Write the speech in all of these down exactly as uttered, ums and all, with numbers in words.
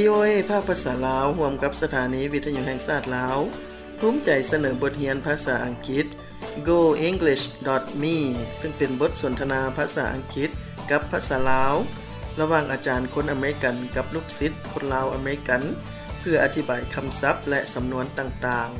โอ เอ ภาคภาษาลาวร่วมกับสถานีวิทยุแห่งชาติลาวภูมิใจเสนอบทเรียนภาษาอังกฤษ โก อิงลิช ดอท มี ซึ่งเป็นบทสนทนาภาษาอังกฤษกับภาษาลาวระหว่างอาจารย์คนอเมริกันกับลูกศิษย์คนลาวอเมริกันเพื่ออธิบายคำศัพท์และสำนวนต่างๆ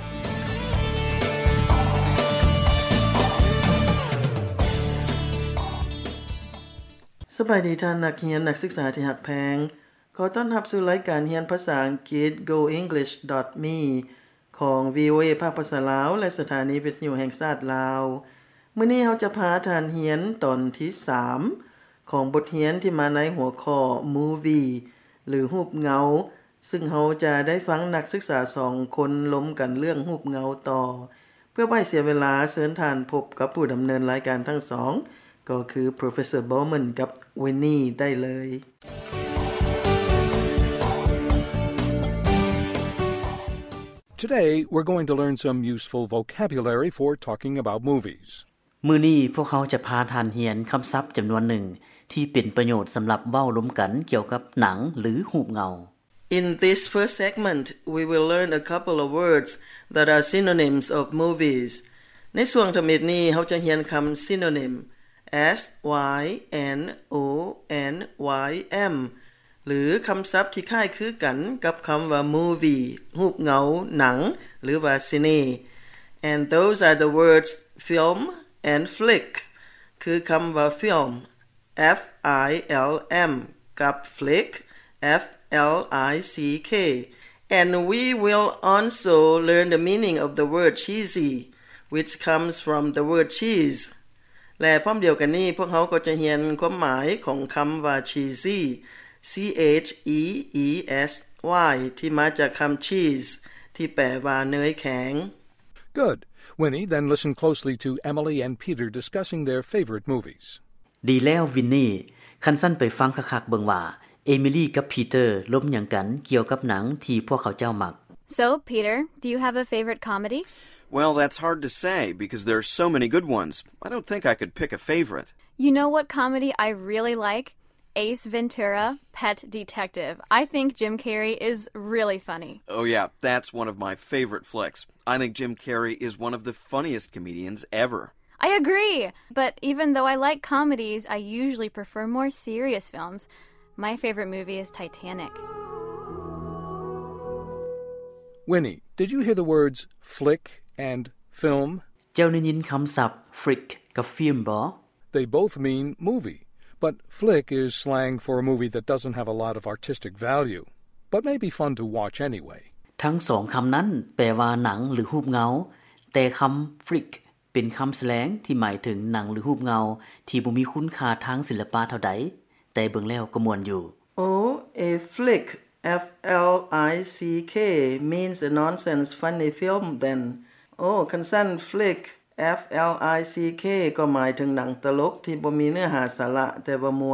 สบายดีท่านนักเรียนนักศึกษาที่รักแพงขอต้อนรับสู่รายการเรียนภาษาอังกฤษ โก อิงลิช ดอท มี ของ วี โอ เอ ภาคภาษาลาวและสถานีวิทยุแห่งชาติลาวมื้อนี้เราจะพาท่านเรียนตอนที่สามของบทเรียนที่มาในหัวข้อ Movie หรือรูปเงาซึ่งเราจะได้ฟังนักศึกษาสองคนล้มกันเรื่องรูปเงาต่อเพื่อไม่เสียเวลาเชิญท่านพบกับผู้ดำเนินรายการทั้งสองก็คือ Professor Bowman กับ Winnie ได้เลย Today, we're going to learn some useful vocabulary for talking about movies. มื้อนี้พวกเขาจะพาท่านเรียนคำศัพท์จำนวนหนึ่งที่เป็นประโยชน์สำหรับเว้าล้มกันเกี่ยวกับหนังหรือรูปเงา In this first segment, we will learn a couple of words that are synonyms of movies. ในส่วนทมิดนี้เราจะเรียนคำ synonym S Y N O N Y M หรือคำศัพท์ที่คล้ายคือกันกับคำว่า movie รูปเงาหนังหรือว่า cine and those are the words film and flick คือคำว่า film F I L M กับ flick F L I C K and we will also learn the meaning of the word cheesy which comes from the word cheeseและพร้อมเดียวกันนี้พวกเขาก็จะเรียนความหมายของคำว่า cheesy C H E E S Y ที่มาจากคำ cheese ที่แปลว่าเนยแข็ง Good. Winnie, then listen closely to Emily and Peter discussing their favorite movies. ดีแล้ววินนี่คันสั้นไปฟังคักๆเบิ่งว่าเอมิลี่กับพีเตอร์ล้มหยังกันเกี่ยวกับหนังที่พวกเขาเจ้ามัก So, Peter, do you have a favorite comedy? Well, that's hard to say because there are so many good ones. I don't think I could pick a favorite. You know what comedy I really like? Ace Ventura, Pet Detective. I think Jim Carrey is really funny. Oh yeah, that's one of my favorite flicks. I think Jim Carrey is one of the funniest comedians ever. I agree! But even though I like comedies, I usually prefer more serious films. My favorite movie is Titanic. Winnie, did you hear the words flick and film? เจ้าได้ยินคำศัพท์ flick กับ film บ่ They both mean movie, but flick is slang for a movie that doesn't have a lot of artistic value, but may be fun to watch anyway. ทั้งสองคำนั้นแปลว่าหนังหรือรูปเงาแต่คำ flick เป็นคำแสลงที่หมายถึงหนังหรือรูปเงาที่บ่มีคุณค่าทางศิลปะเท่าใดแต่เบิ่งแล้วก็ม่วนอยู่ Oh, a flick F L I C K means a nonsense funny film then. Oh, คันสั้น flick F L I C K ก็หมายถึงหนังตลกที่บ่มีเนื้อหาสาระแต่ว่าม่วน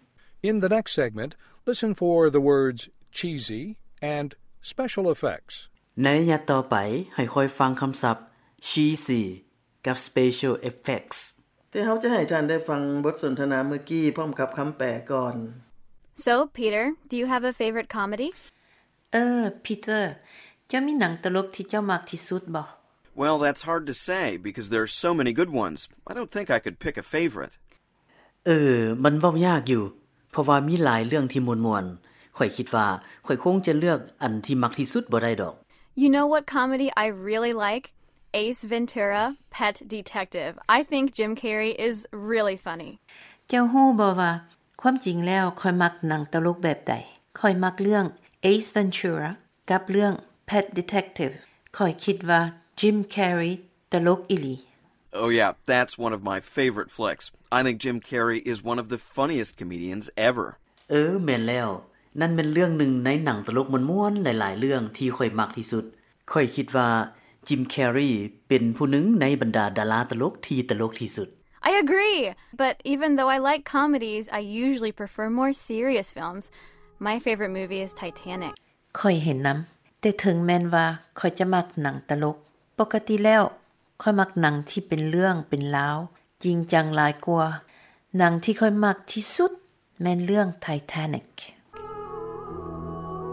In the next segment, listen for the words cheesy and special effects. ในระยะต่อไปให้ค่อยฟังคำศัพท์ cheesy กับ special effects ที่เราจะให้ท่านได้ฟังบทสนทนาเมื่อกี้พร้อมกับคำแปลก่อน So, Peter, do you have a favorite comedy? เออ Peter เจ้ามีหนังตลกที่เจ้ามักที่สุดบ่ Well, that's hard to say because there are so many good ones. I don't think I could pick a favorite. เออมันเว้ายากอยู่เพราะว่ามีหลายเรื่องที่ม่วนๆข้อยคิดว่าข้อยคงจะเลือกอันที่มักที่สุดบ่ได้ดอก You know what comedy I really like? Ace Ventura, Pet Detective. I think Jim Carrey is really funny. เจ้าฮู้บ่ว่าความจริงแล้วข้อยมักหนังตลกแบบใดข้อยมักเรื่อง Ace Ventura กับเรื่อง Pet Detective ข้อยคิดว่า Jim Carrey ตลกอีหลี Oh yeah, that's one of my favorite flicks. I think Jim Carrey is one of the funniest comedians ever. เออแม่นแล้วนั่นเป็นเรื่องหนึ่งในหนังตลกม่วนๆหลายๆเรื่องที่ข้อยมักที่สุดข้อยคิดว่า Jim Carrey เป็นผู้หนึ่งในบรรดาดาราตลกที่ตลกที่สุด I agree! But even though I like comedies, I usually prefer more serious films. My favorite movie is Titanic. ข้อยเห็นนำแต่ถึงแม้นว่าข้อยจะมักหนังตลกปกติแล้วข้อยมักหนังที่เป็นเรื่องเป็นราวจริงจังหลายกว่าหนังที่ข้อยมักที่สุดแม่นเรื่อง Titanic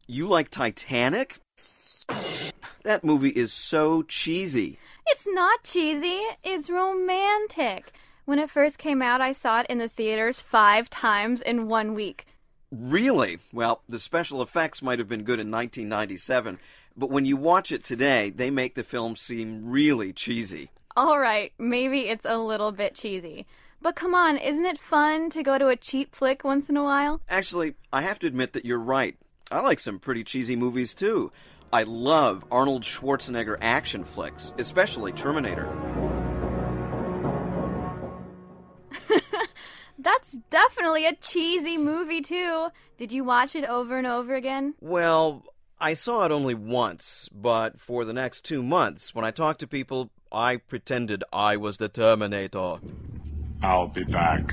You like Titanic? That movie is so cheesy. It's not cheesy. It's romantic. When it first came out, I saw it in the theaters five times in one week. Really? Well, the special effects might have been good in nineteen ninety-seven, but when you watch it today, they make the film seem really cheesy. All right, maybe it's a little bit cheesy. But come on, isn't it fun to go to a cheap flick once in a while? Actually, I have to admit that you're right. I like some pretty cheesy movies, too. I love Arnold Schwarzenegger action flicks, especially Terminator. That's definitely a cheesy movie, too. Did you watch it over and over again? Well, I saw it only once, but for the next two months, when I talked to people, I pretended I was the Terminator. I'll be back.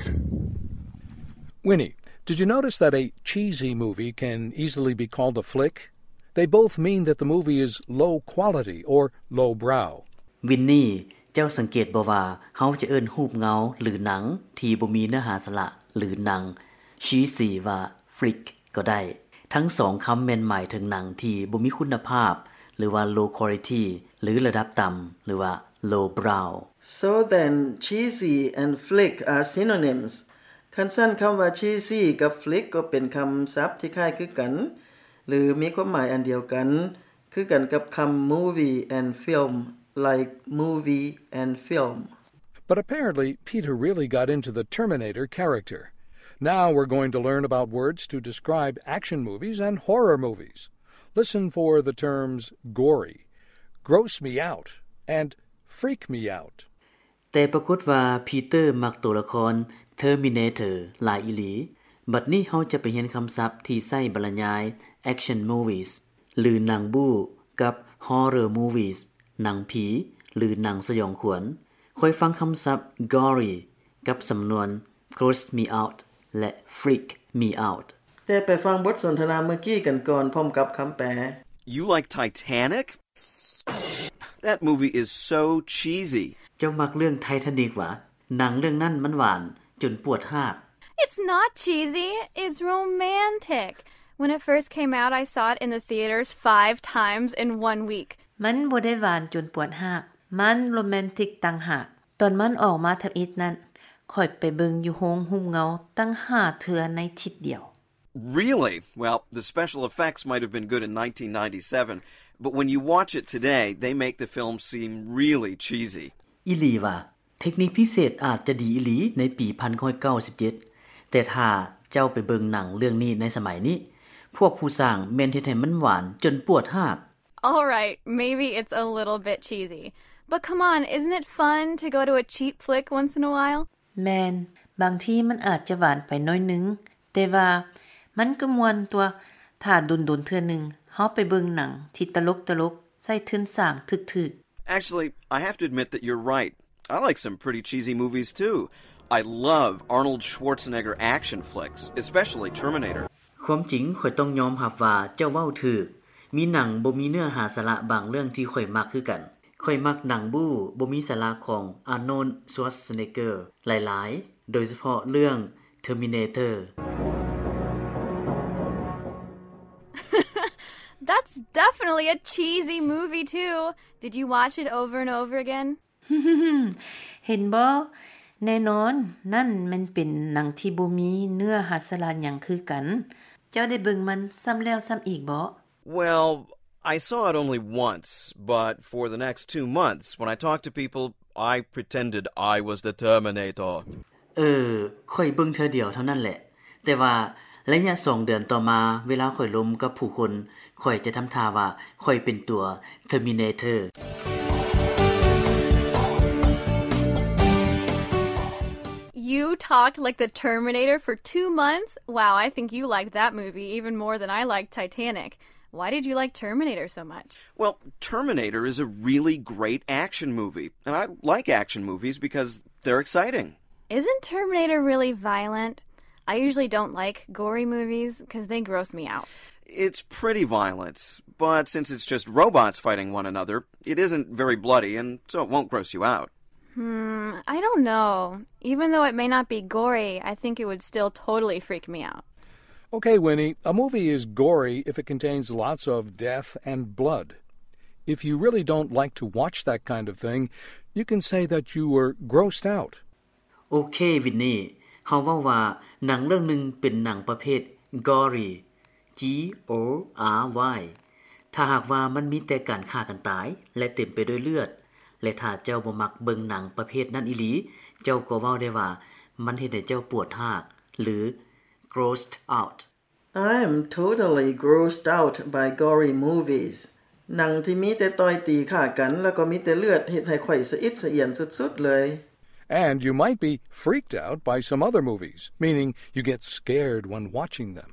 Winnie, did you notice that a cheesy movie can easily be called a flick? They both mean that the movie is low quality or low brow. วินนี่เจ้าสังเกตบ่ว่าเฮาจะเอิ้นรูปเงาหรือหนังที่บ่มีเนื้อหาสาระหรือหนังชี้สีว่า flick ก็ได้ทั้งสองคำแม่นหมายถึงหนังที่บ่มีคุณภาพหรือว่า low quality หรือระดับต่ำหรือว่า low brow So then cheesy and flick are synonyms คันสั้นคำว่า cheesy กับ flick ก็เป็นคำศัพท์ที่คล้ายคือกันหรือมีความหมายอันเดียวกันคือกันกับคำ movie and film like movie and film But apparently Peter really got into the Terminator character. Now we're going to learn about words to describe action movies and horror movies. Listen for the terms gory, gross me out, and freak me out. แต่ปรากฏว่าพีเตอร์มักตัวละคร Terminator หลายอีหลีบัดนี้เฮาจะไปเรียนคำศัพท์ที่ใช้บรรยาย action movies หรือหนังบู๊กับ horror movies หนังผีหรือหนังสยองขวัญค่อยฟังคำศัพท์ gory กับสำนวน gross me out และ freak me out แต่ไปฟังบทสนทนาเมื่อกี้กันก่อนพร้อมกับคำแปล You like Titanic? That movie is so cheesy. เจ้ามักเรื่อง Titanic หวะหนังเรื่องนั้นมันหวานจนปวดหาก It's not cheesy. It's romantic. When it first came out, I saw it in the theaters five times in one week. มันบ่ได้หวานจนปวดหากมันโรแมนติกต่างหากตอนมันออกมาทับอิดนั้นค่อยไปเบิ่งอยู่โรงหุ้มเงาตั้งห้าเทื่อในทิศเดียว Really? Well, the special effects might have been good in nineteen ninety-seven, but when you watch it today, they make the film seem really cheesy. อีหลีว่าเทคนิคพิเศษอาจจะดีอีหลีในปีหนึ่งพันเก้าร้อยเก้าสิบเจ็ดแต่ถ้าเจ้าไปเบิ่งหนังเรื่องนี้ในสมัยนี้พวกผู้สร้างแม่นเฮ็ดให้มันหวานจนปวดหาก All right, maybe it's a little bit cheesy. But come on, isn't it fun to go to a cheap flick once in a while? แมนบางทีมันอาจจะหวานไปน้อยนึงแต่ว่ามันก็ม่วนตัวถ้าดุนๆเทื่อนึงเฮาไปเบิ่งหนังที่ตลกๆใส่ทึนสร้างถึกๆ Actually, I have to admit that you're right. I like some pretty cheesy movies, too. I love Arnold Schwarzenegger action flicks, especially Terminator. ความจริงข่อยต้องยอมรับว่าเจ้าเว้าถูกมีหนังบ่มีเนื้อหาสาระบางเรื่องที่ข่อยมักคือกันข่อยมักหนังบู๊บ่มีสาระของ Arnold Schwarzenegger หลายๆโดยเฉพาะเรื่อง Terminator That's definitely a cheesy movie, too. Did you watch it over and over again? เห็นบ่แน่นอนนั่นมันเป็นหนังที่บ่มีเนื้อหาสาระหยังคือกันเจ้าได้เบิ่งมันซ้ำแล้วซ้ำอีกบ่ Well, I saw it only once, but for the next two months, when I talked to people, I pretended I was the Terminator. เออข่อยเบิ่งเทื่อเดียวเท่านั้นแหละแต่ว่าระยะสองเดือนต่อมาเวลาข่อยลมกับผู้คนข่อยจะทำท่าว่าข่อยเป็นตัว Terminator You talked like the Terminator for two months? Wow, I think you liked that movie even more than I liked Titanic. Why did you like Terminator so much? Well, Terminator is a really great action movie, and I like action movies because they're exciting. Isn't Terminator really violent? I usually don't like gory movies because they gross me out. It's pretty violent, but since it's just robots fighting one another, it isn't very bloody, and so it won't gross you out. Hmm, I don't know. Even though it may not be gory, I think it would still totally freak me out. Okay, Winnie, a movie is gory if it contains lots of death and blood. If you really don't like to watch that kind of thing, you can say that you were grossed out. โอเควินนี่เฮาเว้าว่าหนังเรื่องนึงเป็นหนังประเภท gory G O R Y ถ้าหากว่ามันมีแต่การฆ่ากันตายและเต็มไปด้วยเลือดและถ้าเจ้าบ่มักเบิ่งหนังประเภทนั้นอีหลีเจ้าก็เว้าได้ว่ามันเฮ็ดให้เจ้าปวดหากหรือ grossed out I am totally grossed out by gory movies หนังที่มีแต่ต่อยตีฆ่ากันแล้วก็มีแต่เลือดเฮ็ดให้ข่อยสะอิดสะเอียนสุดๆเลย And you might be freaked out by some other movies, meaning you get scared when watching them.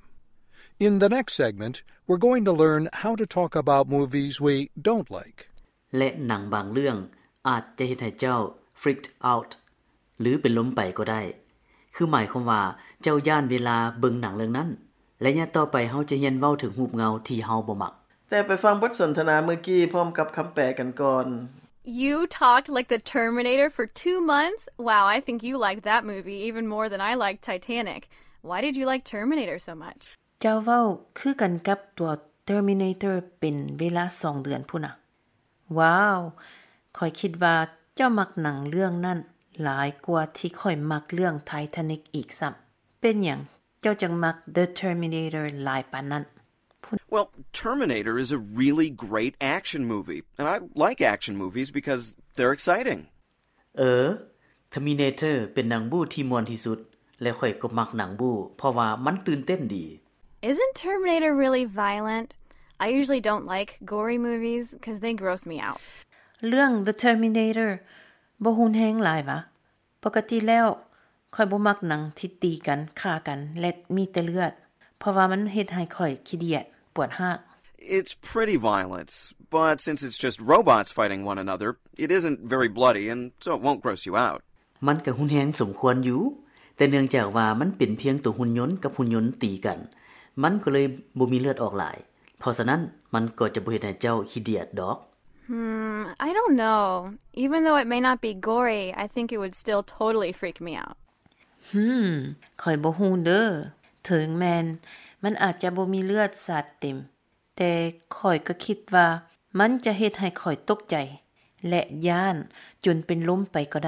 In the next segment, we're going to learn how to talk about movies we don't like. และหนังบางเรื่องอาจจะเฮ็ดให้เจ้า freaked out หรือเป็นล้มไปก็ได้คือหมายความว่าเจ้าย่านเวลาเบิ่งหนังเรื่องนั้นและเนี่ยต่อไปเฮาจะเรียนเว้าถึงรูปเงาที่เฮาบ่มักแต่ไปฟังบทสนทนาเมื่อกี้พร้อมกับคำแปลกันก่อน You talked like the Terminator for two months? Wow, I think you liked that movie even more than I liked Titanic. Why did you like Terminator so much? เจ้าเว้าคือกันกับตัว Terminator เป็นเวลาสองเดือนพุ่นน่ะว้าวข้อยคิดว่าเจ้ามักหนังเรื่องนั้นหลายกว่าที่ข้อยมักเรื่อง Titanic อีกซ้ำเป็นหยังเจ้าจังมัก The Terminator หลายปานนั้น Well, Terminator is a really great action movie, and I like action movies because they're exciting. เออ Terminator เป็นหนังบู๊ที่ม่วนที่สุดและข้อยก็มักหนังบู๊เพราะว่ามันตื่นเต้นดี Isn't Terminator really violent? I usually don't like gory movies because they gross me out. เรื่อง The Terminator บ่รุนแรงหลายวะปกติแล้วข้อยบ่มักหนังที่ตีกันฆ่ากันและมีแต่เลือดเพราะว่ามันเฮ็ดให้ข้อยขี้เดียดปวดหาก It's pretty violent, but since it's just robots fighting one another, it isn't very bloody and so it won't gross you out. มันก็รุนแรงสมควรอยู่แต่เนื่องจากว่ามันเป็นเพียงตัวหุ่นยนต์กับหุ่นยนต์ตีกันมันก็เลยบ่มีเลือดออกหลายเพราะฉะนั้นมันก็จะบ่เฮ็ดให้เจ้าขี้เดียดดอก Hmm, I don't know. Even though it may not be gory, I think it would still totally freak me out. Hmm, ข้อยบ่ฮู้เด้อถึงแม่นมันอาจจะบ่มีเลือดสาดเต็มแต่ข้อยก็คิดว่ามันจะเฮ็ดให้ข้อยตกใจและย้านจนเป็นล้มไปก็ได้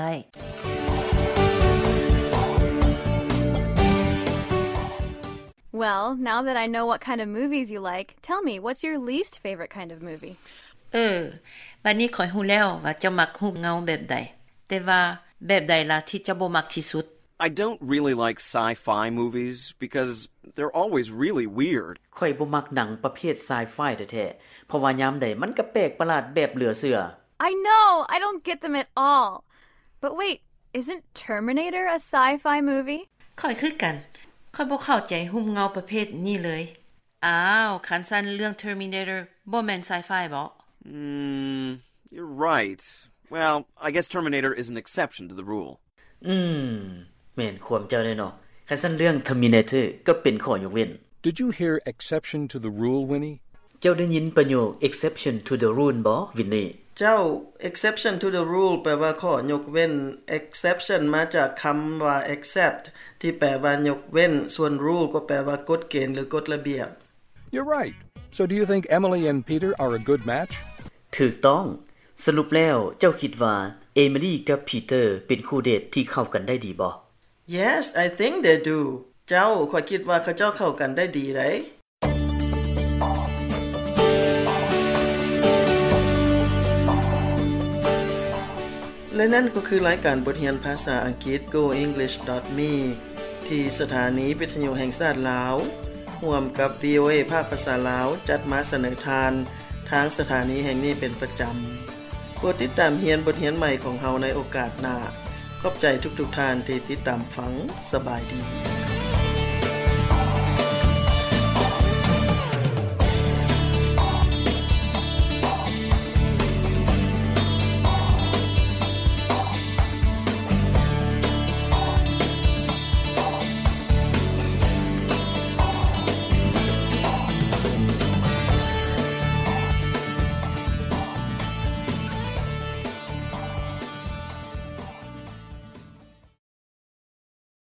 Well, now that I know what kind of movies you like, tell me, what's your least favorite kind of movie? เออบัดนี้ข้อยฮู้แล้วว่าเจ้ามักรูปเงาแบบใดแต่ว่าแบบใดล่ะที่เจ้าบ่มักที่สุด I don't really like sci-fi movies because they're always really weird. ข้อยบ่มักหนังประเภทไซไฟแท้ๆเพราะว่ายามใดมันก็แปลกประหลาดแบบเหลือเชื่อ I know, I don't get them at all. But wait, isn't Terminator a sci-fi movie? ข้อยคือกันข้อยบ่เข้าใจรูปเงาประเภทนี้เลยอ้าวคันซั่นเรื่อง Terminator บ่แม่นไซไฟบ่ Hmm, you're right. Well, I guess Terminator is an exception to the rule. อืมแม่นความเจ้าได้เนาะคันซั่นเรื่อง Terminator ก็เป็นข้อยกเว้น Did you hear exception to the rule, Winnie? เจ้าได้ยินประโยค exception to the rule บ่วินนี่เจ้า exception to the rule แปลว่าข้อยกเว้น exception มาจากคำว่า except ที่แปลว่ายกเว้นส่วน rule ก็แปลว่ากฎเกณฑ์หรือกฎระเบียบ You're right. So do you think Emily and Peter are a good match? ถูกต้องสรุปแล้วเจ้าคิดว่าเอมิลี่กับพีเตอร์เป็นคู่เดทที่เข้ากันได้ดีบ่ Yes, I think they do. เจ้าข้อยคิดว่าเขาเจ้าเข้ากันได้ดีเลยและนั่นก็คือรายการบทเรียนภาษาอังกฤษ go english dot me ที่สถานีวิทยุแห่งชาติลาวร่วมกับ วี โอ เอ ภาคภาษาลาวจัดมาเสนอทานทางสถานีแห่งนี้เป็นประจำโปรดติดตามเรียนบทเรียนใหม่ของเฮาในโอกาสหน้าขอบใจทุกๆท่านที่ติดตามฟังสบายดี